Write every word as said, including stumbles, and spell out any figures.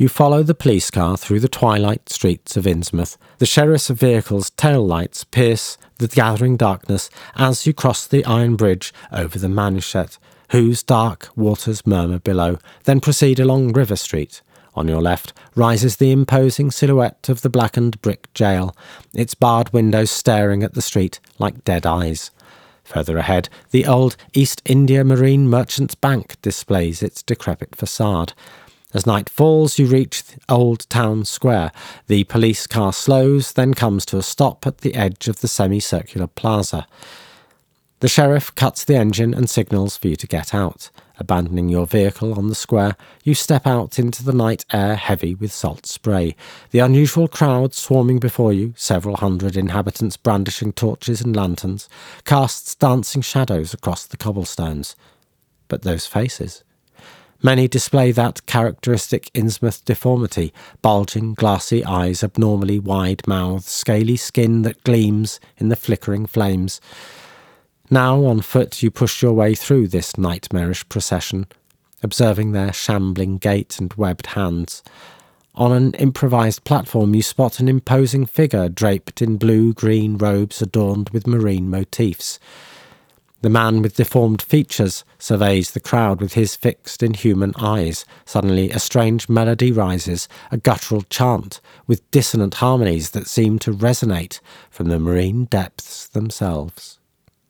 You follow the police car through the twilight streets of Innsmouth. The sheriff's vehicle's tail lights pierce the gathering darkness as you cross the iron bridge over the Manchette, whose dark waters murmur below, then proceed along River Street. On your left rises the imposing silhouette of the blackened brick jail, its barred windows staring at the street like dead eyes. Further ahead, the old East India Marine Merchants Bank displays its decrepit facade. As night falls, you reach Old Town Square. The police car slows, then comes to a stop at the edge of the semicircular plaza. The sheriff cuts the engine and signals for you to get out. Abandoning your vehicle on the square, you step out into the night air heavy with salt spray. The unusual crowd swarming before you, several hundred inhabitants brandishing torches and lanterns, casts dancing shadows across the cobblestones. But those faces. Many display that characteristic Innsmouth deformity, bulging, glassy eyes, abnormally wide mouths, scaly skin that gleams in the flickering flames. Now on foot you push your way through this nightmarish procession, observing their shambling gait and webbed hands. On an improvised platform you spot an imposing figure draped in blue-green robes adorned with marine motifs. The man with deformed features surveys the crowd with his fixed, inhuman eyes. Suddenly a strange melody rises, a guttural chant, with dissonant harmonies that seem to resonate from the marine depths themselves.